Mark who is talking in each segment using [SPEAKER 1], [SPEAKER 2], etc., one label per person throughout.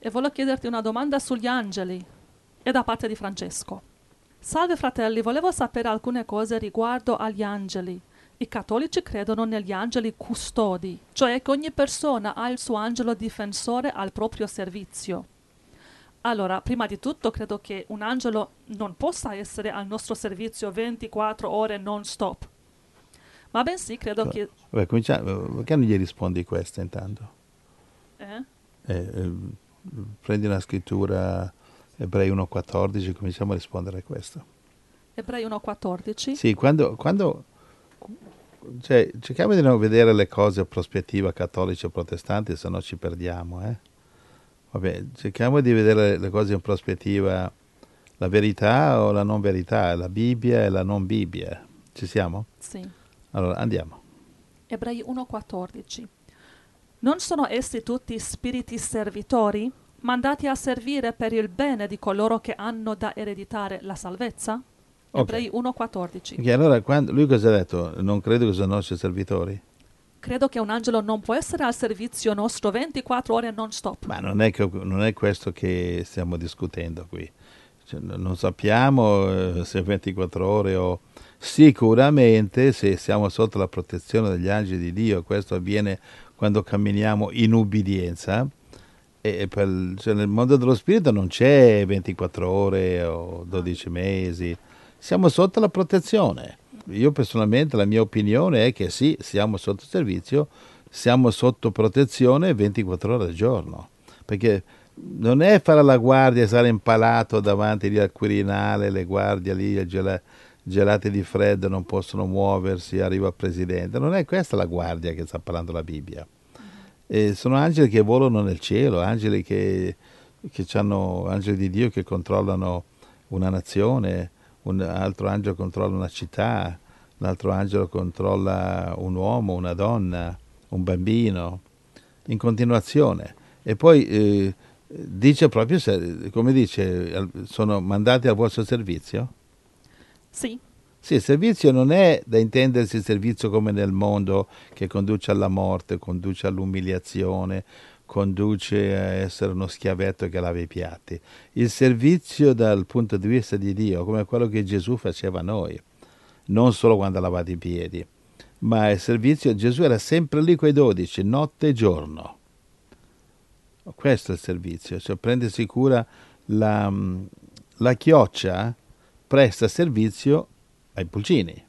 [SPEAKER 1] e volevo chiederti una domanda sugli angeli. È da parte di Francesco. Salve fratelli, volevo sapere alcune cose riguardo agli angeli. I cattolici credono negli angeli custodi, cioè che ogni persona ha il suo angelo difensore al proprio servizio. Allora, prima di tutto credo che un angelo non possa essere al nostro servizio 24 ore non stop, ma bensì credo che...
[SPEAKER 2] Vabbè, cominciamo. Perché non gli rispondi questa intanto?
[SPEAKER 1] Eh?
[SPEAKER 2] Eh, prendi una scrittura, Ebrei 1,14, cominciamo a rispondere a questo.
[SPEAKER 1] Ebrei 1,14.
[SPEAKER 2] Sì, cioè, cerchiamo di non vedere le cose a prospettiva cattolici o protestanti, se no ci perdiamo. Vabbè, cerchiamo di vedere le cose in prospettiva, la verità o la non verità, la Bibbia e la non Bibbia. Ci siamo?
[SPEAKER 1] Sì.
[SPEAKER 2] Allora, andiamo.
[SPEAKER 1] Ebrei 1,14. Non sono essi tutti spiriti servitori, mandati a servire per il bene di coloro che hanno da ereditare la salvezza? Ebrei 1,14.
[SPEAKER 2] Ok, allora lui cosa ha detto? Non credo che sono nostri servitori?
[SPEAKER 1] Credo che un angelo non può essere al servizio nostro 24 ore non stop.
[SPEAKER 2] Ma non è questo che stiamo discutendo qui. Cioè, non sappiamo se 24 ore o sicuramente se siamo sotto la protezione degli angeli di Dio. Questo avviene quando camminiamo in ubbidienza. Cioè nel mondo dello spirito non c'è 24 ore o 12 mesi. Siamo sotto la protezione. Io personalmente, la mia opinione è che sì, siamo sotto servizio, siamo sotto protezione 24 ore al giorno. Perché non è fare la guardia, stare impalato davanti lì al Quirinale, le guardie lì gelate di freddo, non possono muoversi, arriva il presidente. Non è questa la guardia che sta parlando la Bibbia. Sono angeli che volano nel cielo, angeli angeli di Dio che controllano una nazione, un altro angelo controlla una città, un altro angelo controlla un uomo, una donna, un bambino, in continuazione. E poi dice proprio, come dice, sono mandati al vostro servizio?
[SPEAKER 1] Sì.
[SPEAKER 2] Sì, il servizio non è da intendersi il servizio come nel mondo che conduce alla morte, conduce all'umiliazione, conduce a essere uno schiavetto che lava i piatti. Il servizio dal punto di vista di Dio, come quello che Gesù faceva a noi, non solo quando ha lavato i piedi, ma il servizio, Gesù era sempre lì coi 12, notte e giorno. Questo è il servizio, cioè prendersi cura la chioccia presta servizio ai pulcini.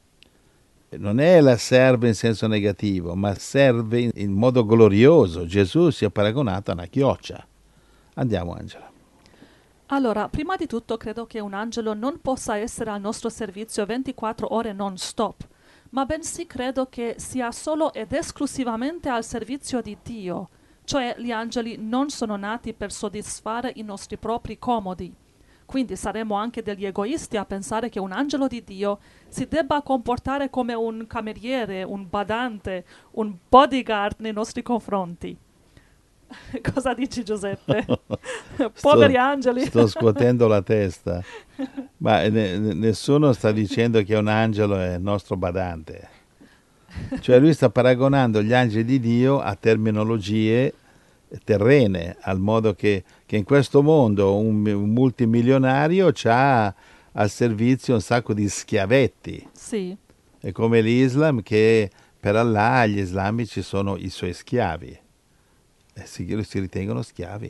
[SPEAKER 2] Non è la serve in senso negativo, ma serve in modo glorioso. Gesù si è paragonato a una chioccia. Andiamo, Angela.
[SPEAKER 1] Allora, prima di tutto credo che un angelo non possa essere al nostro servizio 24 ore non stop, ma bensì credo che sia solo ed esclusivamente al servizio di Dio. Cioè gli angeli non sono nati per soddisfare i nostri propri comodi. Quindi saremmo anche degli egoisti a pensare che un angelo di Dio si debba comportare come un cameriere, un badante, un bodyguard nei nostri confronti. Cosa dici, Giuseppe? Poveri angeli.
[SPEAKER 2] Sto scuotendo la testa. Ma nessuno sta dicendo che un angelo è il nostro badante. Cioè lui sta paragonando gli angeli di Dio a terminologie terrene, al modo che in questo mondo un multimilionario ha al servizio un sacco di schiavetti.
[SPEAKER 1] Sì.
[SPEAKER 2] È come l'Islam che per Allah gli islamici sono i suoi schiavi. Si ritengono schiavi.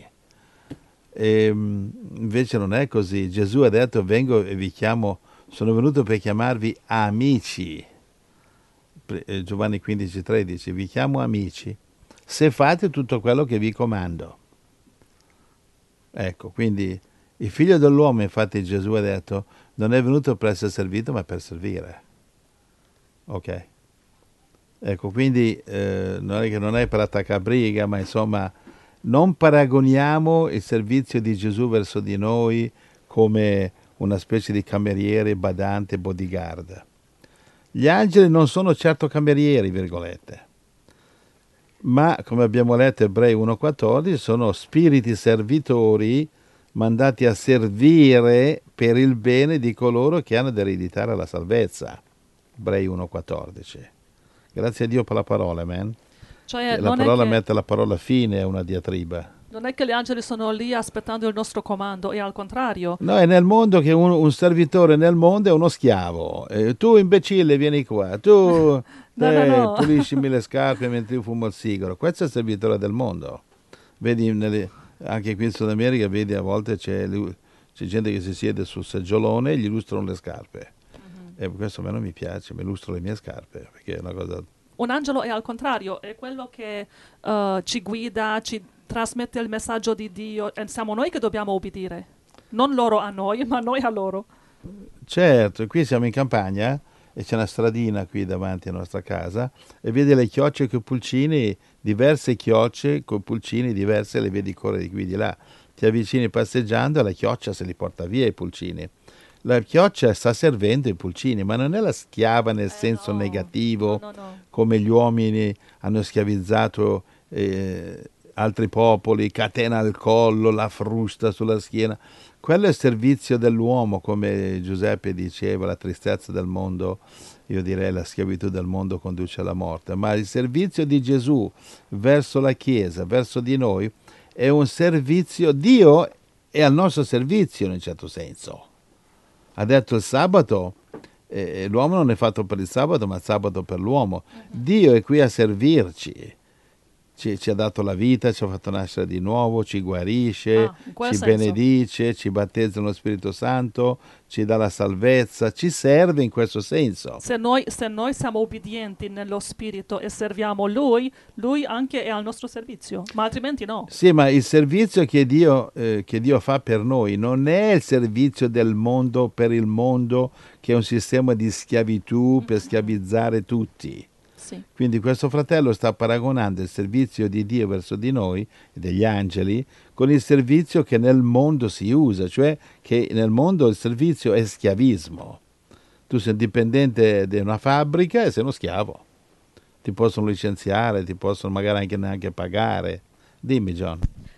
[SPEAKER 2] Invece non è così. Gesù ha detto: vengo e vi chiamo, sono venuto per chiamarvi amici. Giovanni 15,13, vi chiamo amici se fate tutto quello che vi comando. Ecco, quindi il figlio dell'uomo, infatti Gesù ha detto, non è venuto per essere servito ma per servire. Ok? Ecco, quindi non è che non è per attaccare briga, ma insomma non paragoniamo il servizio di Gesù verso di noi come una specie di cameriere, badante, bodyguard. Gli angeli non sono certo camerieri, virgolette, ma come abbiamo letto Ebrei 1,14 sono spiriti servitori mandati a servire per il bene di coloro che hanno da ereditare la salvezza. Ebrei 1,14. Grazie a Dio per la parola, man.
[SPEAKER 1] Cioè,
[SPEAKER 2] La
[SPEAKER 1] non è
[SPEAKER 2] parola
[SPEAKER 1] che...
[SPEAKER 2] mette la parola fine a una diatriba.
[SPEAKER 1] Non è che gli angeli sono lì aspettando il nostro comando, è al contrario.
[SPEAKER 2] No, è nel mondo che un servitore nel mondo è uno schiavo. Tu imbecille vieni qua, tu
[SPEAKER 1] No, no, no.
[SPEAKER 2] puliscimi le scarpe mentre io fumo il sigaro. Questo è il servitore del mondo. Vedi, anche qui in Sud America, vedi a volte c'è gente che si siede sul seggiolone e gli lustrano le scarpe. E questo a me non mi piace, mi lustro le mie scarpe, perché è una cosa...
[SPEAKER 1] Un angelo è al contrario, è quello che ci guida, ci trasmette il messaggio di Dio e siamo noi che dobbiamo obbedire. Non loro a noi, ma noi a loro.
[SPEAKER 2] Certo, qui siamo in campagna e c'è una stradina qui davanti alla nostra casa e vedi le chiocce con i pulcini, diverse chiocce con pulcini diverse, le vedi correre di qui di là. Ti avvicini passeggiando e la chioccia se li porta via i pulcini. La chioccia sta servendo i pulcini, ma non è la schiava nel senso
[SPEAKER 1] No.
[SPEAKER 2] negativo,
[SPEAKER 1] No.
[SPEAKER 2] come gli uomini hanno schiavizzato altri popoli, catena al collo, la frusta sulla schiena. Quello è il servizio dell'uomo, come Giuseppe diceva, la tristezza del mondo, io direi la schiavitù del mondo conduce alla morte, ma il servizio di Gesù verso la Chiesa, verso di noi, è un servizio, Dio è al nostro servizio in un certo senso. Ha detto il sabato, l'uomo non è fatto per il sabato, ma il sabato per l'uomo. Dio è qui a servirci. Ci ha dato la vita, ci ha fatto nascere di nuovo, ci guarisce,
[SPEAKER 1] In quel
[SPEAKER 2] ci
[SPEAKER 1] senso.
[SPEAKER 2] benedice, ci battezza nello Spirito Santo, ci dà la salvezza, ci serve in questo senso.
[SPEAKER 1] Se noi siamo obbedienti nello spirito e serviamo lui anche è al nostro servizio, ma altrimenti no.
[SPEAKER 2] Sì, ma il servizio che Dio fa per noi non è il servizio del mondo per il mondo, che è un sistema di schiavitù per schiavizzare tutti.
[SPEAKER 1] Sì.
[SPEAKER 2] Quindi questo fratello sta paragonando il servizio di Dio verso di noi, degli angeli, con il servizio che nel mondo si usa, cioè che nel mondo il servizio è schiavismo. Tu sei dipendente di una fabbrica e sei uno schiavo. Ti possono licenziare, ti possono magari anche neanche pagare. Dimmi, John.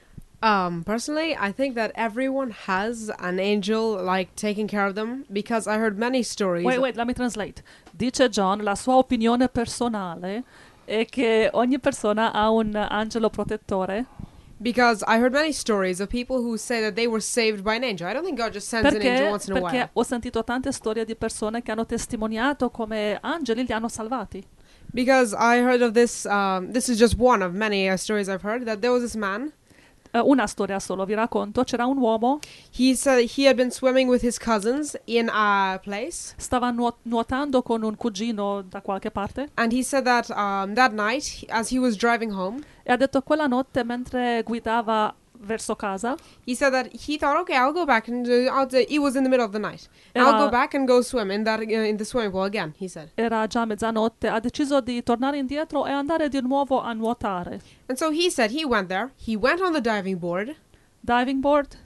[SPEAKER 3] Personally, I think that everyone has an angel like taking care of them because I heard many stories.
[SPEAKER 1] Wait, let me translate. Dice John, la sua opinione personale è che ogni persona ha un angelo protettore.
[SPEAKER 3] Because I heard many stories of people who say that they were saved by an angel. I don't think God just sends an angel once in a
[SPEAKER 1] Perché
[SPEAKER 3] while.
[SPEAKER 1] ho sentito tante storie di persone che hanno testimoniato come angeli li hanno salvati.
[SPEAKER 3] Because I heard of this, this is just one of many stories I've heard, that there was this man.
[SPEAKER 1] Una storia solo, vi racconto. C'era un uomo,
[SPEAKER 3] He said he had been swimming with his cousins in a place.
[SPEAKER 1] stava nuotando con un cugino da qualche parte
[SPEAKER 3] And he said that that night, as he was driving home,
[SPEAKER 1] e ha detto quella notte mentre guidava verso casa,
[SPEAKER 3] he said that he thought, okay, I'll go back and it was in the middle of the night.
[SPEAKER 1] Era-
[SPEAKER 3] I'll go back and go swim in that in the swimming pool again. He said,
[SPEAKER 1] era già mezzanotte, ha deciso di tornare indietro e andare di nuovo a nuotare.
[SPEAKER 3] and so he said he went there. He went on the diving board,
[SPEAKER 1] Diving board?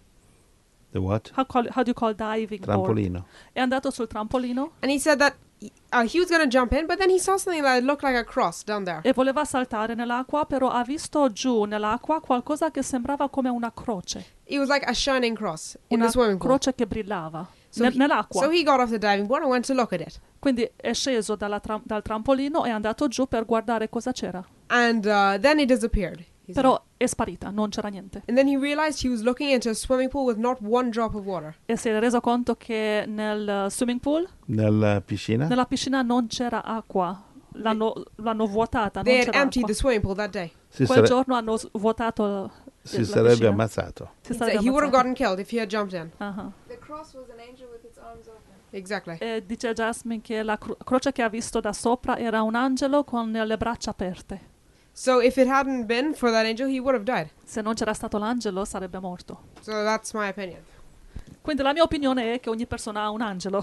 [SPEAKER 2] The what?
[SPEAKER 1] How do you call diving board?
[SPEAKER 2] Trampolino.
[SPEAKER 1] È andato sul trampolino
[SPEAKER 3] and he said that he was gonna jump in, but then he saw something that looked like a cross down there.
[SPEAKER 1] e voleva saltare nell'acqua, però ha visto giù nell'acqua qualcosa che sembrava come una croce.
[SPEAKER 3] It was like a shining cross in
[SPEAKER 1] Una
[SPEAKER 3] the swimming pool.
[SPEAKER 1] croce che brillava
[SPEAKER 3] So he-
[SPEAKER 1] nell'acqua.
[SPEAKER 3] So he got off the diving board and went to look at it.
[SPEAKER 1] Quindi è sceso dal trampolino e è andato giù per guardare cosa c'era.
[SPEAKER 3] And then it disappeared. He said.
[SPEAKER 1] Però è sparita, non c'era niente.
[SPEAKER 3] And then he realized he was looking into a swimming pool with not one drop of water.
[SPEAKER 1] E si è reso conto che nel swimming pool,
[SPEAKER 2] Nella piscina?
[SPEAKER 1] nella piscina non c'era acqua. L'hanno vuotata, non
[SPEAKER 3] They had
[SPEAKER 1] c'era
[SPEAKER 3] emptied
[SPEAKER 1] acqua.
[SPEAKER 3] the swimming pool that day.
[SPEAKER 1] Quel giorno hanno vuotato
[SPEAKER 2] si
[SPEAKER 1] la
[SPEAKER 2] sarebbe
[SPEAKER 1] piscina.
[SPEAKER 2] ammazzato.
[SPEAKER 1] Si
[SPEAKER 3] He
[SPEAKER 1] sarebbe
[SPEAKER 3] said he would have
[SPEAKER 1] ammazzato.
[SPEAKER 3] gotten killed if he had jumped in.
[SPEAKER 1] Ah.
[SPEAKER 4] The cross was an angel with its arms open.
[SPEAKER 3] Exactly.
[SPEAKER 1] E dice Jasmine che la croce che ha visto da sopra era un angelo con le braccia aperte.
[SPEAKER 3] So if it hadn't been for that angel, he would have died.
[SPEAKER 1] Se non c'era stato l'angelo sarebbe morto.
[SPEAKER 3] So that's my opinion.
[SPEAKER 1] Quindi la mia opinione è che ogni persona ha un angelo.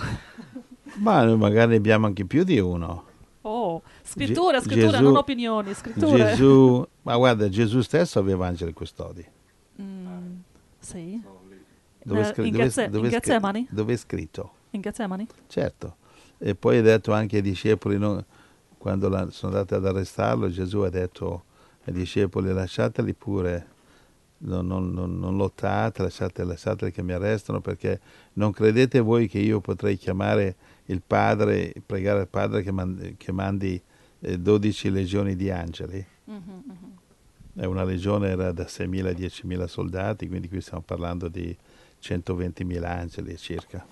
[SPEAKER 2] Ma noi magari abbiamo anche più di uno.
[SPEAKER 1] Oh, scritture,
[SPEAKER 2] Gesù-
[SPEAKER 1] non opinioni, scritture.
[SPEAKER 2] Gesù, ma guarda, Gesù stesso aveva angeli custodi.
[SPEAKER 1] Sì.
[SPEAKER 2] Dove è scri-
[SPEAKER 1] in
[SPEAKER 2] dove è-
[SPEAKER 1] Geze-
[SPEAKER 2] dove
[SPEAKER 1] in
[SPEAKER 2] è scri-
[SPEAKER 1] Getsemani?
[SPEAKER 2] dove è scritto?
[SPEAKER 1] In Getsemani?
[SPEAKER 2] Certo. E poi ha detto anche ai discepoli, quando sono andati ad arrestarlo, Gesù ha detto ai discepoli: lasciateli pure, non lottate, lasciateli che mi arrestano, perché non credete voi che io potrei chiamare il Padre, pregare il Padre che mandi 12 legioni di angeli? Una legione era da 6.000 a 10.000 soldati, quindi qui stiamo parlando di 120.000 angeli circa.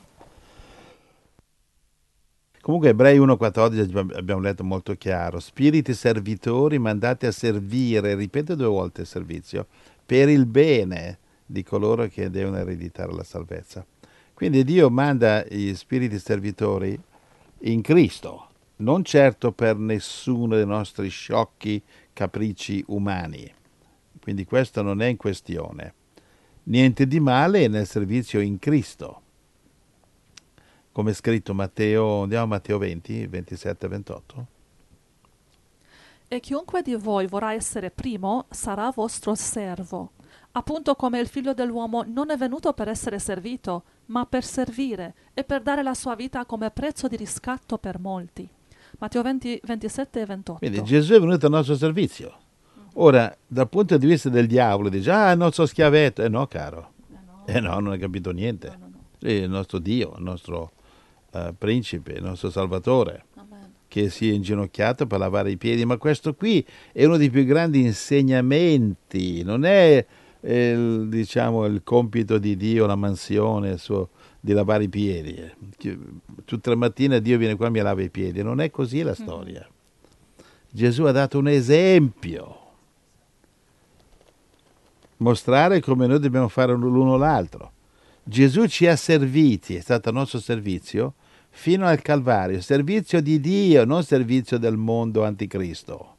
[SPEAKER 2] Comunque Ebrei 1,14 abbiamo letto molto chiaro: spiriti servitori mandati a servire, ripeto 2 volte il servizio, per il bene di coloro che devono ereditare la salvezza. Quindi Dio manda gli spiriti servitori in Cristo, non certo per nessuno dei nostri sciocchi capricci umani. Quindi questo non è in questione. Niente di male nel servizio in Cristo. Come è scritto Matteo, andiamo a Matteo 20, 27 e 28.
[SPEAKER 1] E chiunque di voi vorrà essere primo sarà vostro servo, appunto come il figlio dell'uomo non è venuto per essere servito, ma per servire e per dare la sua vita come prezzo di riscatto per molti. Matteo 20, 27 e 28.
[SPEAKER 2] Quindi Gesù è venuto al nostro servizio. Ora, dal punto di vista del diavolo, dice, il nostro schiavetto. No, caro. No, non hai capito niente.
[SPEAKER 1] No.
[SPEAKER 2] È il nostro Dio, il nostro principe, il nostro Salvatore,
[SPEAKER 1] Amen.
[SPEAKER 2] che si è inginocchiato per lavare i piedi. Ma questo qui è uno dei più grandi insegnamenti. Non è, il compito di Dio, la mansione di lavare i piedi. Tutte le mattine Dio viene qua e mi lava i piedi. Non è così la storia. Gesù ha dato un esempio. Mostrare come noi dobbiamo fare l'uno l'altro. Gesù ci ha serviti, è stato il nostro servizio fino al Calvario, servizio di Dio, non servizio del mondo anticristo.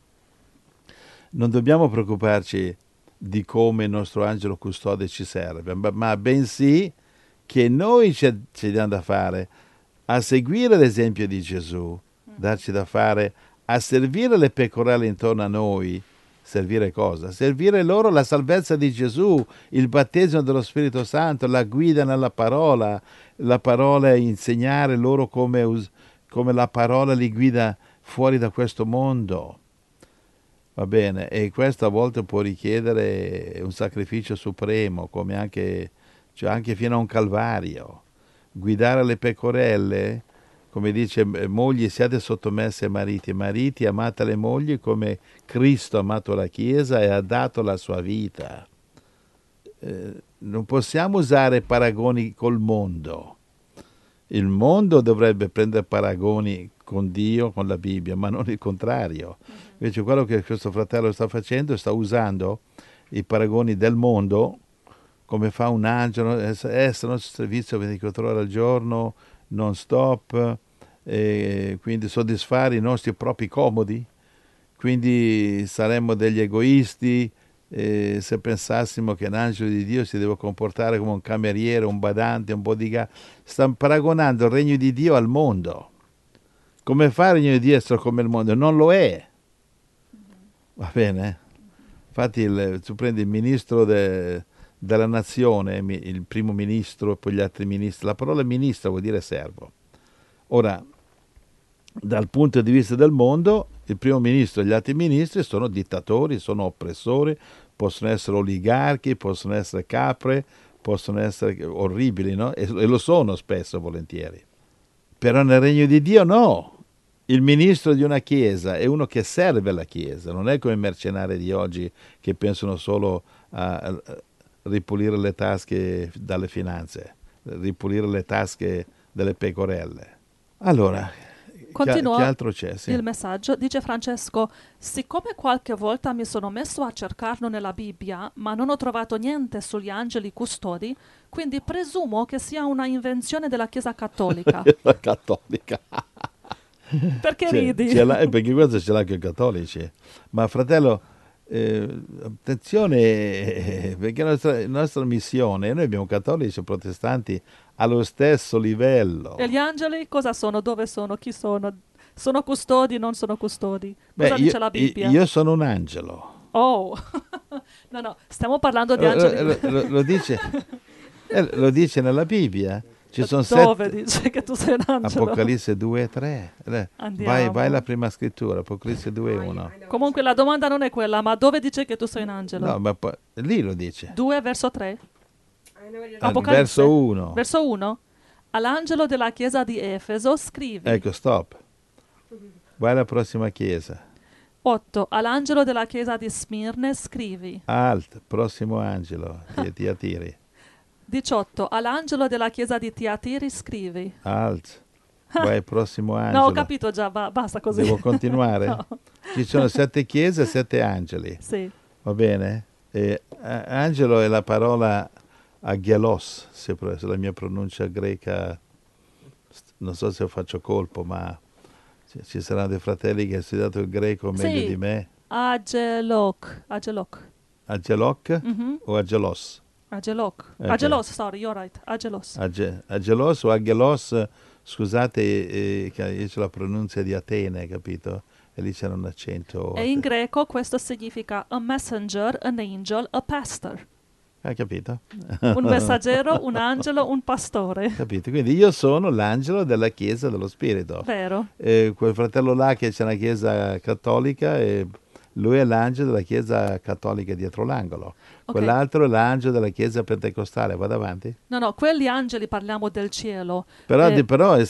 [SPEAKER 2] Non dobbiamo preoccuparci di come il nostro angelo custode ci serve, ma bensì che noi ci diamo da fare a seguire l'esempio di Gesù, darci da fare a servire le pecorelle intorno a noi. Servire cosa? Servire loro la salvezza di Gesù, il battesimo dello Spirito Santo, la guida nella parola, la parola insegnare loro come la parola li guida fuori da questo mondo. Va bene? E questo a volte può richiedere un sacrificio supremo, come anche fino a un calvario. Guidare le pecorelle, come dice, mogli siate sottomesse ai mariti, mariti amate le mogli come Cristo ha amato la Chiesa e ha dato la sua vita. Non possiamo usare paragoni col mondo. Il mondo dovrebbe prendere paragoni con Dio, con la Bibbia, ma non il contrario. Invece quello che questo fratello sta facendo, sta usando i paragoni del mondo, come fa un angelo, essere al nostro servizio 24 ore al giorno, non stop, e quindi soddisfare i nostri propri comodi. Quindi saremmo degli egoisti se pensassimo che un angelo di Dio si deve comportare come un cameriere, un badante, un bodyguard. Sta paragonando il regno di Dio al mondo. Come fa il regno di Dio essere come il mondo? Non lo è. Va bene? Infatti tu prendi il ministro della nazione, il primo ministro e poi gli altri ministri. La parola ministro vuol dire servo. Ora, dal punto di vista del mondo, il primo ministro e gli altri ministri sono dittatori, sono oppressori, possono essere oligarchi, possono essere capre, possono essere orribili, no? E lo sono spesso, volentieri. Però nel regno di Dio no. Il ministro di una chiesa è uno che serve la chiesa, non è come i mercenari di oggi che pensano solo a ripulire le tasche dalle finanze, ripulire le tasche delle pecorelle. Allora,
[SPEAKER 1] Continua
[SPEAKER 2] che altro c'è? Sì.
[SPEAKER 1] il messaggio, dice Francesco: siccome qualche volta mi sono messo a cercarlo nella Bibbia, ma non ho trovato niente sugli angeli custodi, quindi presumo che sia una invenzione della Chiesa Cattolica.
[SPEAKER 2] La cattolica.
[SPEAKER 1] Perché ridi?
[SPEAKER 2] Perché questo ce l'ha anche i cattolici. Ma fratello, attenzione, perché la nostra missione, noi abbiamo cattolici e protestanti allo stesso livello.
[SPEAKER 1] E gli angeli cosa sono? Dove sono? Chi sono? Sono custodi? Non sono custodi? Cosa dice la Bibbia?
[SPEAKER 2] Io sono un angelo.
[SPEAKER 1] Oh, no, stiamo parlando di angeli.
[SPEAKER 2] Lo dice nella Bibbia. Ci sono
[SPEAKER 1] Dove dice che tu sei un angelo?
[SPEAKER 2] Apocalisse 2 e 3.
[SPEAKER 1] Andiamo.
[SPEAKER 2] Vai alla prima scrittura, Apocalisse 2 e 1.
[SPEAKER 1] Comunque la domanda non è quella, ma dove dice che tu sei un angelo?
[SPEAKER 2] No, ma lì lo dice.
[SPEAKER 1] 2 verso 3?
[SPEAKER 2] Apocalisse. Verso 1.
[SPEAKER 1] Verso 1? All'angelo della chiesa di Efeso scrivi.
[SPEAKER 2] Ecco, stop. Vai alla prossima chiesa.
[SPEAKER 1] 8. All'angelo della chiesa di Smirne scrivi.
[SPEAKER 2] Alt, prossimo angelo, di Tiatiri.
[SPEAKER 1] 18. All'angelo della chiesa di Tiatiri scrivi.
[SPEAKER 2] Alt, vai prossimo angelo.
[SPEAKER 1] No, ho capito già, basta così.
[SPEAKER 2] Devo continuare?
[SPEAKER 1] No.
[SPEAKER 2] Ci sono 7 chiese e 7 angeli,
[SPEAKER 1] Sì.
[SPEAKER 2] va bene? Angelo è la parola aggelos, se la mia pronuncia greca, non so se faccio colpo, ma ci saranno dei fratelli che hanno studiato il greco meglio
[SPEAKER 1] Sì.
[SPEAKER 2] di me.
[SPEAKER 1] Agelok.
[SPEAKER 2] Agelok
[SPEAKER 1] Mhm.
[SPEAKER 2] o agelos?
[SPEAKER 1] Agelok.
[SPEAKER 2] Ok.
[SPEAKER 1] Agelos, sorry, you're right. Agelos.
[SPEAKER 2] Agelos o aggelos, scusate, che io c'ho la pronuncia di Atene, capito? E lì c'era un accento.
[SPEAKER 1] E in greco questo significa a messenger, an angel, a pastor.
[SPEAKER 2] Hai capito?
[SPEAKER 1] Un messaggero, un angelo, un pastore.
[SPEAKER 2] Capito? Quindi io sono l'angelo della Chiesa dello Spirito.
[SPEAKER 1] Vero?
[SPEAKER 2] Quel fratello là che c'è una chiesa cattolica, e lui è l'angelo della chiesa cattolica dietro l'angolo.
[SPEAKER 1] Ok.
[SPEAKER 2] Quell'altro è l'angelo della chiesa pentecostale. Vado avanti?
[SPEAKER 1] No, quegli angeli parliamo del cielo.
[SPEAKER 2] Però,
[SPEAKER 1] Eh,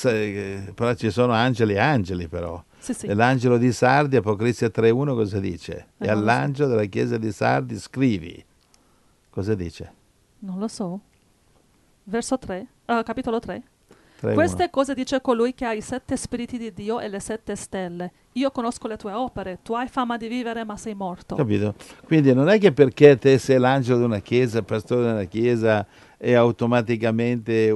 [SPEAKER 2] però ci sono angeli però.
[SPEAKER 1] Sì.
[SPEAKER 2] E l'angelo di Sardi, Apocalisse 3.1, cosa dice? E
[SPEAKER 1] non lo so.
[SPEAKER 2] all'angelo della chiesa di Sardi scrivi. Cosa dice?
[SPEAKER 1] Non lo so. Verso 3, capitolo 3.
[SPEAKER 2] 3.1.
[SPEAKER 1] Queste cose dice colui che ha i 7 spiriti di Dio e le 7 stelle. Io conosco le tue opere, tu hai fama di vivere ma sei morto.
[SPEAKER 2] Capito? Quindi non è che perché te sei l'angelo di una chiesa, il pastore di una chiesa, è automaticamente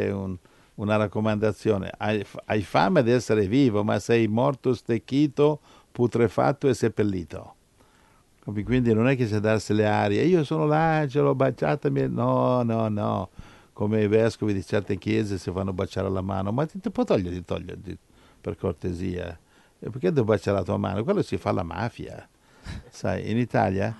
[SPEAKER 2] una raccomandazione. Hai fama di essere vivo, ma sei morto, stecchito, putrefatto e seppellito. Quindi non è che c'è darsi le arie, io sono l'angelo, baciatemi. No. Come i vescovi di certe chiese si fanno baciare la mano. Ma ti può toglierti per cortesia. E perché devo baciare la tua mano? Quello si fa la mafia. Sai, in Italia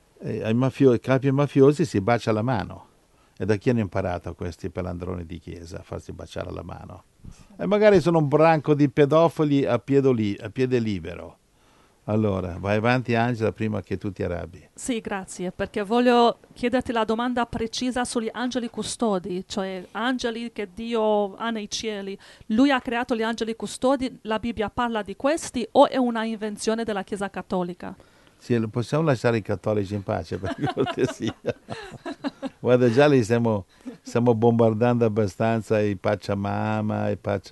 [SPEAKER 2] ai capi mafiosi si bacia la mano. E da chi hanno imparato questi pelandroni di chiesa a farsi baciare la mano? E magari sono un branco di pedofili a piede libero. Allora, vai avanti Angela prima che tu ti arrabbi.
[SPEAKER 1] Sì, grazie, perché voglio chiederti la domanda precisa sugli angeli custodi, cioè angeli che Dio ha nei cieli. Lui ha creato gli angeli custodi, la Bibbia parla di questi o è una invenzione della Chiesa Cattolica?
[SPEAKER 2] Sì, possiamo lasciare i cattolici in pace per cortesia. Guarda, già li stiamo bombardando abbastanza i Pachamama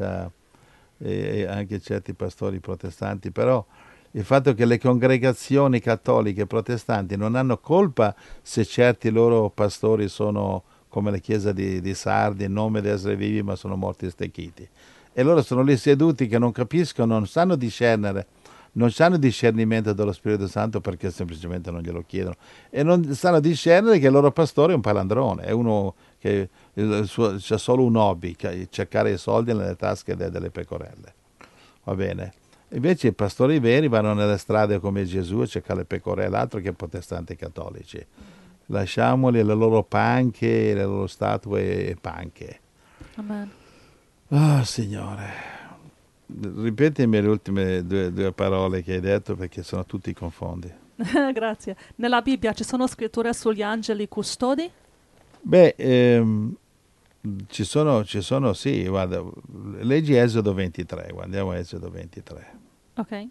[SPEAKER 2] e anche certi pastori protestanti, però il fatto che le congregazioni cattoliche protestanti non hanno colpa se certi loro pastori sono come la chiesa di Sardi, in nome di essere vivi ma sono morti stecchiti. E loro sono lì seduti che non capiscono, non sanno discernere, non hanno discernimento dello Spirito Santo perché semplicemente non glielo chiedono. E non sanno discernere che il loro pastore è un palandrone, è uno che c'ha solo un hobby, cercare i soldi nelle tasche delle pecorelle. Va bene? Invece i pastori veri vanno nelle strade come Gesù a cercare le pecorelle, altro che protestanti cattolici. Lasciamoli le loro panche, le loro statue e panche.
[SPEAKER 1] Amen.
[SPEAKER 2] Ah, Signore. Ripetimi le ultime due parole che hai detto perché sono tutti confondi.
[SPEAKER 1] Grazie. Nella Bibbia ci sono scritture sugli angeli custodi?
[SPEAKER 2] Beh, ci sono, sì, guarda, leggi Esodo 23, guardiamo Esodo 23.
[SPEAKER 1] Ok.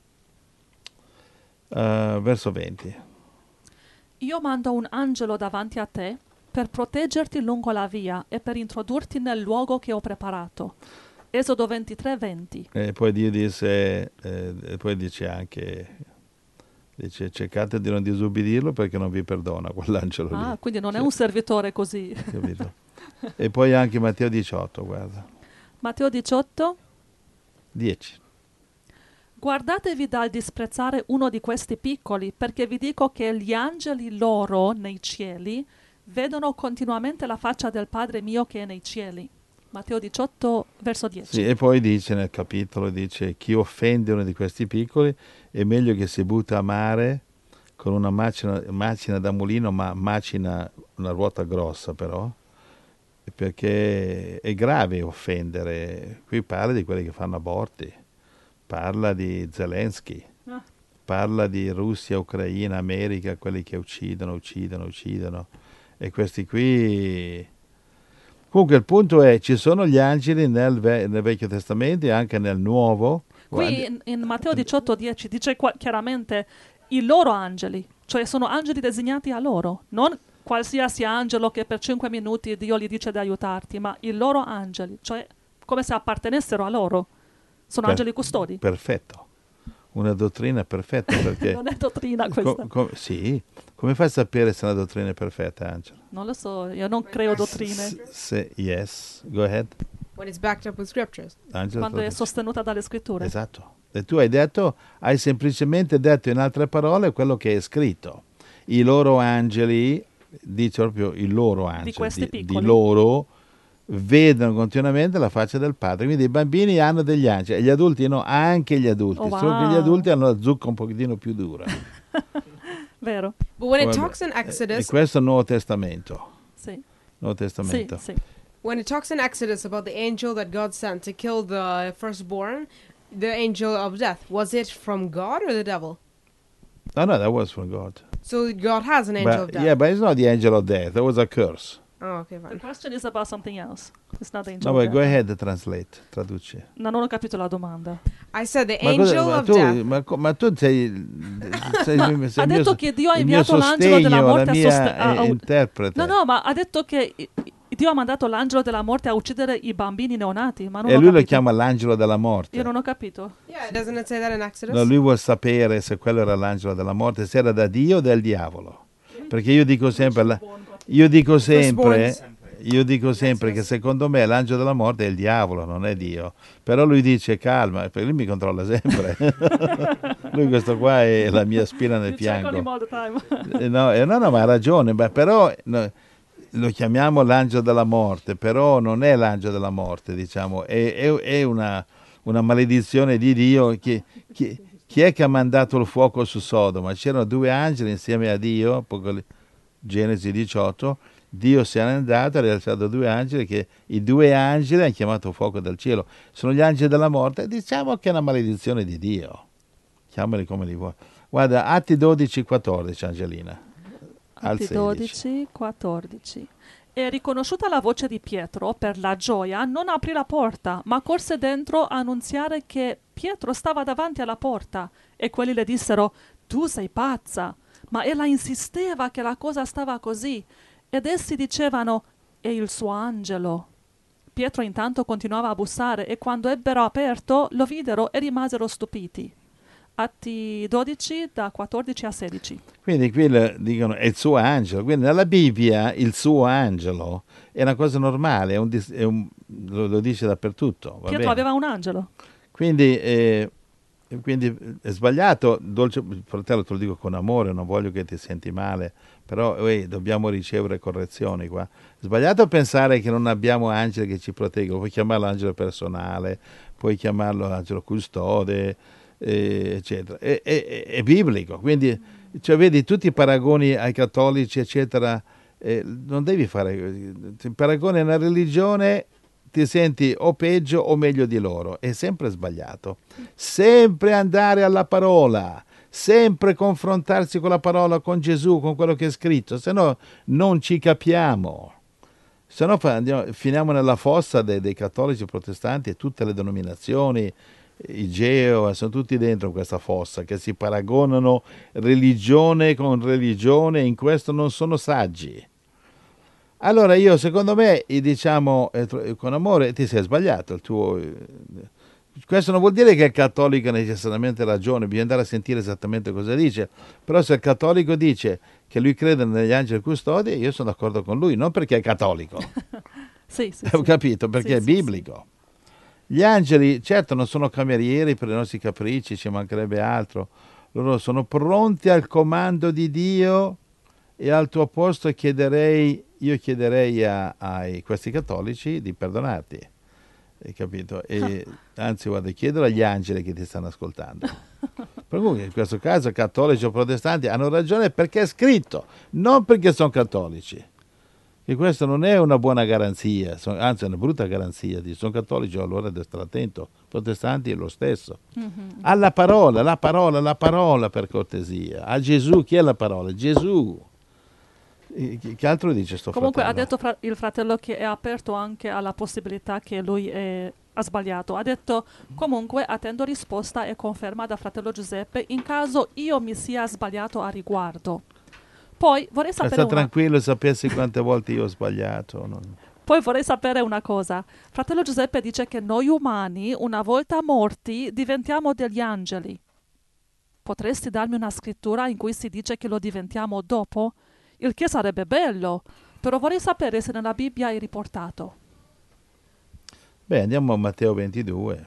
[SPEAKER 2] Verso 20.
[SPEAKER 1] Io mando un angelo davanti a te per proteggerti lungo la via e per introdurti nel luogo che ho preparato. Esodo 23, 20.
[SPEAKER 2] E poi Dio dice, e poi dice anche, cercate di non disubbidirlo perché non vi perdona quell'angelo lì.
[SPEAKER 1] Ah, quindi non è un servitore così.
[SPEAKER 2] Capito? E poi anche Matteo 18, guarda.
[SPEAKER 1] Matteo 18.
[SPEAKER 2] 10.
[SPEAKER 1] Guardatevi dal disprezzare uno di questi piccoli, perché vi dico che gli angeli loro nei cieli vedono continuamente la faccia del Padre mio che è nei cieli. Matteo 18, verso 10.
[SPEAKER 2] Sì, e poi dice nel capitolo, dice, chi offende uno di questi piccoli è meglio che si butta a mare con una macina da mulino, ma macina una ruota grossa però, perché è grave offendere. Qui parla di quelli che fanno aborti, parla di Zelensky, parla di Russia, Ucraina, America, quelli che uccidono. E questi qui... Comunque il punto è, ci sono gli angeli nel Vecchio Testamento e anche nel Nuovo,
[SPEAKER 1] Qui in Matteo 18:10 dice chiaramente i loro angeli, cioè sono angeli designati a loro, non qualsiasi angelo che per 5 minuti Dio gli dice di aiutarti, ma i loro angeli, cioè come se appartenessero a loro. Sono angeli custodi.
[SPEAKER 2] Perfetto. Una dottrina perfetta perché...
[SPEAKER 1] Non è dottrina questa.
[SPEAKER 2] Sì, come fai a sapere se una dottrina è perfetta, Angelo?
[SPEAKER 1] Non lo so, io non creo dottrine.
[SPEAKER 2] Yes, go ahead.
[SPEAKER 3] When it's backed up with scriptures.
[SPEAKER 2] Angelo,
[SPEAKER 1] Quando è
[SPEAKER 2] traduci.
[SPEAKER 1] sostenuta dalle scritture.
[SPEAKER 2] Esatto. E tu hai semplicemente detto in altre parole quello che è scritto. I loro angeli, dice proprio i loro angeli,
[SPEAKER 1] Di questi piccoli.
[SPEAKER 2] di loro, vedono continuamente la faccia del padre. Quindi i bambini hanno degli angeli, e gli adulti no, anche gli adulti.
[SPEAKER 1] Oh,
[SPEAKER 2] Solo che gli
[SPEAKER 1] wow.
[SPEAKER 2] adulti hanno la zucca un pochettino più dura.
[SPEAKER 1] Vero?
[SPEAKER 3] But when it
[SPEAKER 2] Vabbè.
[SPEAKER 3] talks in
[SPEAKER 2] E
[SPEAKER 3] Exodus,
[SPEAKER 2] questo è il Nuovo Testamento.
[SPEAKER 1] Sì.
[SPEAKER 2] Nuovo
[SPEAKER 1] Sì,
[SPEAKER 2] Testamento.
[SPEAKER 1] sì.
[SPEAKER 3] when it talks in Exodus about the angel that God sent to kill the firstborn, the angel of death, was it from God or the devil?
[SPEAKER 2] No, that was from God.
[SPEAKER 3] So God has an angel of death.
[SPEAKER 2] Yeah, but it's not the angel of death. That was a curse.
[SPEAKER 3] Oh, okay,
[SPEAKER 1] The
[SPEAKER 3] fine.
[SPEAKER 1] question is about something else. It's not the angel
[SPEAKER 2] No,
[SPEAKER 1] of
[SPEAKER 2] but go
[SPEAKER 1] death.
[SPEAKER 2] ahead, translate, traduci.
[SPEAKER 1] No, non ho capito la domanda.
[SPEAKER 3] I said the
[SPEAKER 2] Ma
[SPEAKER 3] angel
[SPEAKER 2] cosa-
[SPEAKER 3] of death.
[SPEAKER 2] ma tu sei
[SPEAKER 1] Ha detto che Dio ha
[SPEAKER 2] il mio
[SPEAKER 1] inviato l'angelo della
[SPEAKER 2] sostegno,
[SPEAKER 1] morte
[SPEAKER 2] la
[SPEAKER 1] a
[SPEAKER 2] mia interprete.
[SPEAKER 1] No, no, ma ha detto che Dio ha mandato l'angelo della morte a uccidere i bambini neonati, ma non
[SPEAKER 2] E
[SPEAKER 1] ho
[SPEAKER 2] lui lo
[SPEAKER 1] capito.
[SPEAKER 2] chiama l'angelo della morte.
[SPEAKER 1] Io non ho capito.
[SPEAKER 3] Yeah, doesn't it say that in Exodus?
[SPEAKER 2] No, lui vuol sapere se quello era l'angelo della morte, se era da Dio o del diavolo. Perché io dico sempre, che secondo me l'angelo della morte è il diavolo, non è Dio. Però lui dice calma, perché lui mi controlla sempre. Lui questo qua è la mia spina nel
[SPEAKER 1] You check on him
[SPEAKER 2] fianco.
[SPEAKER 1] all the time.
[SPEAKER 2] No, ma ha ragione, però lo chiamiamo l'angelo della morte, però non è l'angelo della morte, diciamo, è una maledizione di Dio. Chi è che ha mandato il fuoco su Sodoma? C'erano 2 angeli insieme a Dio, Genesi 18, Dio se n'è andato, ha rilasciato 2 angeli, che i 2 angeli hanno chiamato fuoco dal cielo. Sono gli angeli della morte, diciamo che è una maledizione di Dio. Chiamali come li vuoi. Guarda, Atti 12, 14, Angelina. Al
[SPEAKER 1] Atti
[SPEAKER 2] 16.
[SPEAKER 1] 12, 14. E riconosciuta la voce di Pietro, per la gioia, non aprì la porta, ma corse dentro a annunziare che Pietro stava davanti alla porta. E quelli le dissero, tu sei pazza. Ma ella insisteva che la cosa stava così. Ed essi dicevano, è il suo angelo. Pietro intanto continuava a bussare e quando ebbero aperto lo videro e rimasero stupiti. Atti 12 da 14 a 16.
[SPEAKER 2] Quindi qui dicono è il suo angelo. Quindi nella Bibbia il suo angelo è una cosa normale, lo dice dappertutto. Va
[SPEAKER 1] Pietro
[SPEAKER 2] bene.
[SPEAKER 1] aveva un angelo.
[SPEAKER 2] Quindi è sbagliato, dolce fratello, te lo dico con amore, non voglio che ti senti male, però dobbiamo ricevere correzioni qua. È sbagliato pensare che non abbiamo angeli che ci proteggono, puoi chiamarlo angelo personale, puoi chiamarlo angelo custode, eccetera. È biblico, quindi cioè, vedi tutti i paragoni ai cattolici, eccetera, non devi fare, ti paragoni a una religione, ti senti o peggio o meglio di loro, è sempre sbagliato. Sempre andare alla parola, sempre confrontarsi con la parola, con Gesù, con quello che è scritto, se no non ci capiamo. Se no finiamo nella fossa dei cattolici protestanti e tutte le denominazioni, i Geo, sono tutti dentro questa fossa, che si paragonano religione con religione, in questo non sono saggi. Allora secondo me, diciamo con amore, ti sei sbagliato. Questo non vuol dire che il cattolico ha necessariamente ragione, bisogna andare a sentire esattamente cosa dice, però se il cattolico dice che lui crede negli angeli custodi, io sono d'accordo con lui, non perché è cattolico,
[SPEAKER 1] Sì.
[SPEAKER 2] ho capito, perché
[SPEAKER 1] Sì,
[SPEAKER 2] è
[SPEAKER 1] sì,
[SPEAKER 2] biblico. Gli angeli, certo, non sono camerieri per i nostri capricci, ci mancherebbe altro, loro sono pronti al comando di Dio e al tuo posto chiederei a questi cattolici di perdonarti, hai capito? E anzi, guarda, chiedo agli angeli che ti stanno ascoltando. Per cui in questo caso cattolici o protestanti hanno ragione perché è scritto, non perché sono cattolici. E questo non è una buona garanzia, anzi è una brutta garanzia. Sono cattolici, allora devo stare attento. Protestanti è lo stesso. Alla parola, la parola per cortesia. A Gesù, chi è la parola? Gesù. Che altro dice sto
[SPEAKER 1] Comunque
[SPEAKER 2] fratello?
[SPEAKER 1] ha detto il fratello che è aperto anche alla possibilità che lui è ha sbagliato. Ha detto comunque attendo risposta e conferma da fratello Giuseppe in caso io mi sia sbagliato a riguardo. Poi vorrei sapere
[SPEAKER 2] Sta tranquillo, sapessi quante volte io ho sbagliato.
[SPEAKER 1] Poi vorrei sapere una cosa. Fratello Giuseppe dice che noi umani, una volta morti, diventiamo degli angeli. Potresti darmi una scrittura in cui si dice che lo diventiamo dopo? Il che sarebbe bello, però vorrei sapere se nella Bibbia è riportato.
[SPEAKER 2] Beh, andiamo a Matteo 22.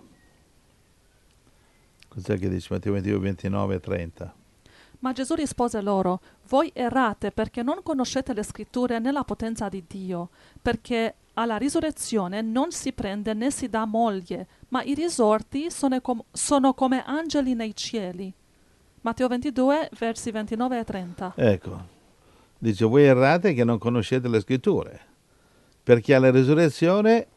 [SPEAKER 2] Cos'è che dice Matteo 22, 29 e 30?
[SPEAKER 1] Ma Gesù rispose loro, voi errate perché non conoscete le scritture né la potenza di Dio, perché alla risurrezione non si prende né si dà moglie, ma i risorti sono come angeli nei cieli. Matteo 22, versi 29 e 30.
[SPEAKER 2] Ecco, dice voi errate che non conoscete le scritture, perché alla risurrezione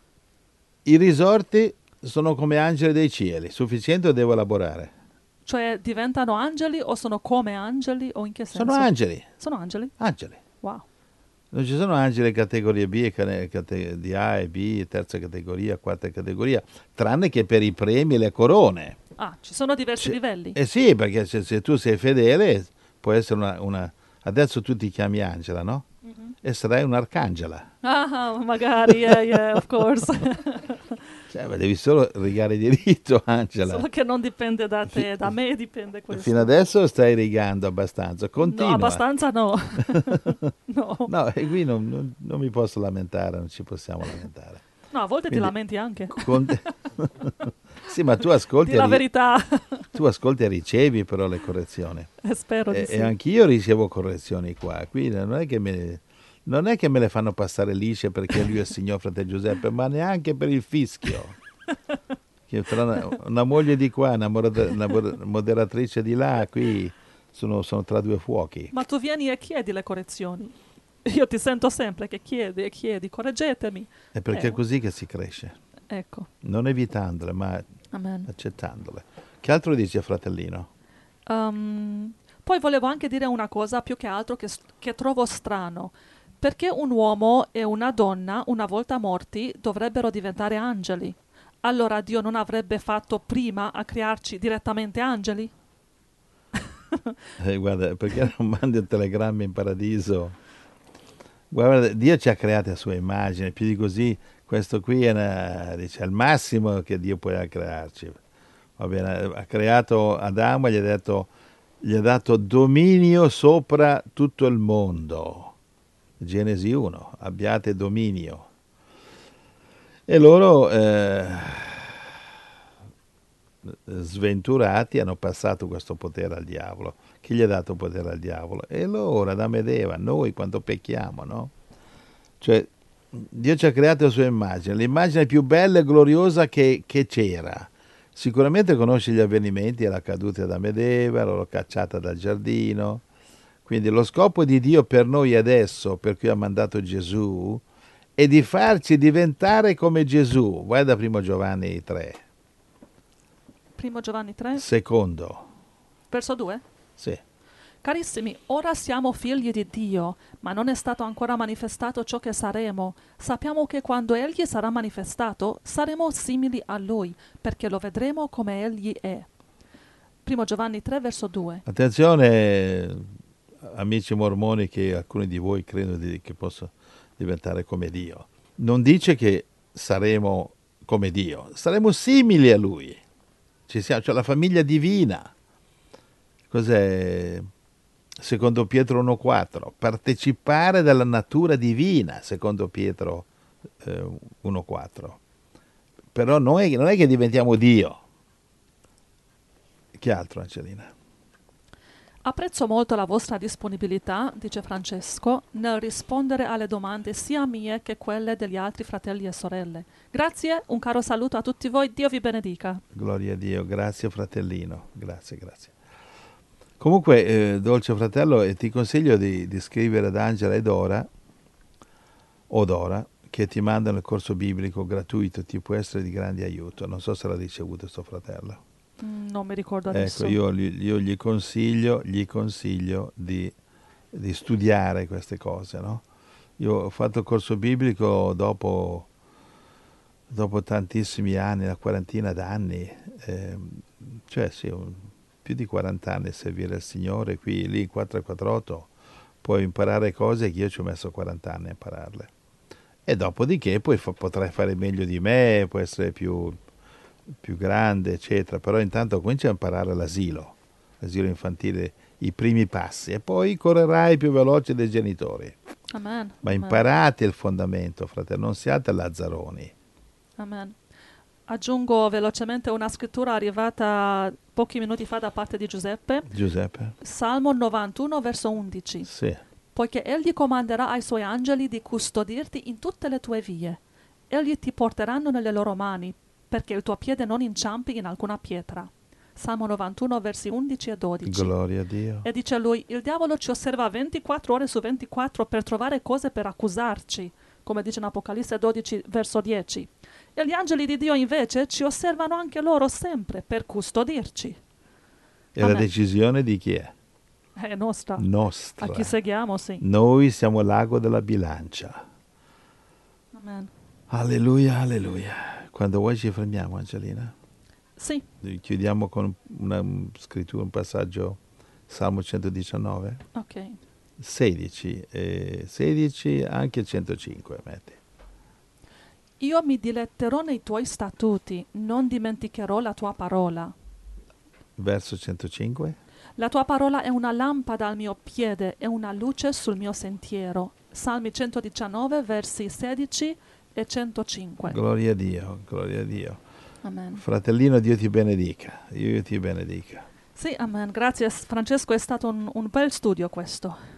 [SPEAKER 2] i risorti sono come angeli dei cieli. Sufficiente o devo elaborare?
[SPEAKER 1] Cioè diventano angeli o sono come angeli o in che senso?
[SPEAKER 2] Sono angeli.
[SPEAKER 1] Sono angeli?
[SPEAKER 2] Angeli.
[SPEAKER 1] Wow.
[SPEAKER 2] Non ci sono angeli categoria B, di A e B, terza categoria, quarta categoria, tranne che per i premi e le corone.
[SPEAKER 1] Ah, ci sono diversi livelli?
[SPEAKER 2] Eh sì, perché se tu sei fedele può essere una... Adesso tu ti chiami Angela, no?
[SPEAKER 1] Mm-hmm.
[SPEAKER 2] E sarai un'arcangela.
[SPEAKER 1] Ah, magari, yeah, of course.
[SPEAKER 2] Cioè, ma devi solo rigare diritto, Angela.
[SPEAKER 1] Solo che non dipende da te, da me dipende questo.
[SPEAKER 2] Fino adesso stai rigando abbastanza, continua.
[SPEAKER 1] No, abbastanza no. No.
[SPEAKER 2] No, e qui non mi posso lamentare, non ci possiamo lamentare.
[SPEAKER 1] No, a volte
[SPEAKER 2] Quindi,
[SPEAKER 1] ti lamenti anche.
[SPEAKER 2] Sì, ma tu ascolti,
[SPEAKER 1] Di la verità.
[SPEAKER 2] Tu ascolti e ricevi però le correzioni.
[SPEAKER 1] Spero di sì.
[SPEAKER 2] E anch'io ricevo correzioni qua. Qui non è che me le fanno passare lisce perché lui è il signor fratello Giuseppe, ma neanche per il fischio. Che tra una moglie di qua, una moderatrice di là, qui sono tra due fuochi.
[SPEAKER 1] Ma tu vieni e chiedi le correzioni. Io ti sento sempre che chiedi, correggetemi.
[SPEAKER 2] È perché è così che si cresce.
[SPEAKER 1] Ecco.
[SPEAKER 2] Non evitandole, ma
[SPEAKER 1] Amen.
[SPEAKER 2] accettandole. Che altro dice fratellino?
[SPEAKER 1] Poi volevo anche dire una cosa più che altro che trovo strano. Perché un uomo e una donna, una volta morti, dovrebbero diventare angeli? Allora Dio non avrebbe fatto prima a crearci direttamente angeli?
[SPEAKER 2] Guarda, perché non mandi un telegramma in paradiso? Guarda, Dio ci ha creati a sua immagine, più di così, questo qui è il massimo che Dio può crearci. Va bene, ha creato Adamo e gli ha dato dominio sopra tutto il mondo. Genesi 1, abbiate dominio. E loro, sventurati, hanno passato questo potere al diavolo. Chi gli ha dato potere al diavolo? E loro, Adamo ed Eva, noi quando pecchiamo, no? Cioè, Dio ci ha creato la sua immagine, l'immagine più bella e gloriosa che c'era. Sicuramente conosci gli avvenimenti, la caduta di Adamo ed Eva, la loro cacciata dal giardino. Quindi lo scopo di Dio per noi adesso, per cui ha mandato Gesù, è di farci diventare come Gesù. Vai da 1 Giovanni 3.
[SPEAKER 1] 1 Giovanni 3?
[SPEAKER 2] Secondo.
[SPEAKER 1] Verso 2?
[SPEAKER 2] Sì.
[SPEAKER 1] Carissimi, ora siamo figli di Dio, ma non è stato ancora manifestato ciò che saremo. Sappiamo che quando Egli sarà manifestato, saremo simili a Lui, perché lo vedremo come Egli è. 1 Giovanni 3, verso 2.
[SPEAKER 2] Attenzione, amici mormoni, che alcuni di voi credono che possa diventare come Dio. Non dice che saremo come Dio, saremo simili a Lui. Cioè la famiglia divina. Cos'è? Secondo Pietro 1,4. Partecipare dalla natura divina, secondo Pietro 1,4. Però non è che diventiamo Dio. Che altro, Angelina?
[SPEAKER 1] Apprezzo molto la vostra disponibilità, dice Francesco, nel rispondere alle domande sia mie che quelle degli altri fratelli e sorelle. Grazie, un caro saluto a tutti voi, Dio vi benedica.
[SPEAKER 2] Gloria a Dio, grazie fratellino, grazie. Comunque, dolce fratello, ti consiglio di scrivere ad Angela o Dora, che ti mandano il corso biblico gratuito, ti può essere di grande aiuto. Non so se l'ha ricevuto sto fratello.
[SPEAKER 1] Non mi ricordo adesso.
[SPEAKER 2] Ecco, io gli consiglio di studiare queste cose, no? Io ho fatto il corso biblico dopo dopo tantissimi anni, una quarantina d'anni, cioè sì, più di 40 anni a servire il Signore, qui, lì, in 448, puoi imparare cose che io ci ho messo 40 anni a impararle. E dopodiché poi potrai fare meglio di me, puoi essere più grande, eccetera, però intanto cominci a imparare l'asilo infantile, i primi passi, e poi correrai più veloce dei genitori.
[SPEAKER 1] Amen.
[SPEAKER 2] Ma
[SPEAKER 1] Amen.
[SPEAKER 2] imparate il fondamento, fratello, non siate lazzaroni.
[SPEAKER 1] Amen. Aggiungo velocemente una scrittura arrivata pochi minuti fa da parte di Giuseppe.
[SPEAKER 2] Giuseppe?
[SPEAKER 1] Salmo 91, verso 11.
[SPEAKER 2] Sì.
[SPEAKER 1] Poiché egli comanderà ai suoi angeli di custodirti in tutte le tue vie. Egli ti porteranno nelle loro mani, perché il tuo piede non inciampi in alcuna pietra. Salmo 91, versi 11 e 12.
[SPEAKER 2] Gloria a Dio.
[SPEAKER 1] E dice lui, il diavolo ci osserva 24 ore su 24 per trovare cose per accusarci, come dice in Apocalisse 12, verso 10. E gli angeli di Dio invece ci osservano anche loro sempre per custodirci.
[SPEAKER 2] E la
[SPEAKER 1] Amen.
[SPEAKER 2] decisione di chi è?
[SPEAKER 1] È nostra.
[SPEAKER 2] Nostra.
[SPEAKER 1] A chi seguiamo, sì.
[SPEAKER 2] Noi siamo l'ago della bilancia.
[SPEAKER 1] Amen.
[SPEAKER 2] Alleluia, alleluia. Quando vuoi ci fermiamo, Angelina?
[SPEAKER 1] Sì,
[SPEAKER 2] Chiudiamo con una scrittura, un passaggio, Salmo 119,
[SPEAKER 1] ok.
[SPEAKER 2] 16, anche 105, metti.
[SPEAKER 1] Io mi diletterò nei tuoi statuti, non dimenticherò la tua parola.
[SPEAKER 2] Verso 105.
[SPEAKER 1] La tua parola è una lampada al mio piede e una luce sul mio sentiero. Salmi 119, versi 16 e 105.
[SPEAKER 2] Gloria a Dio, gloria a Dio.
[SPEAKER 1] Amen.
[SPEAKER 2] Fratellino, Dio ti benedica. Dio ti benedica.
[SPEAKER 1] Sì, amen. Grazie Francesco, è stato un bel studio questo.